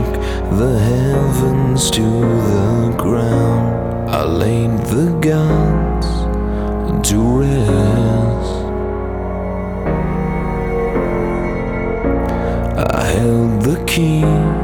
shook the heavens to the ground. I laid the gods to rest. I held the key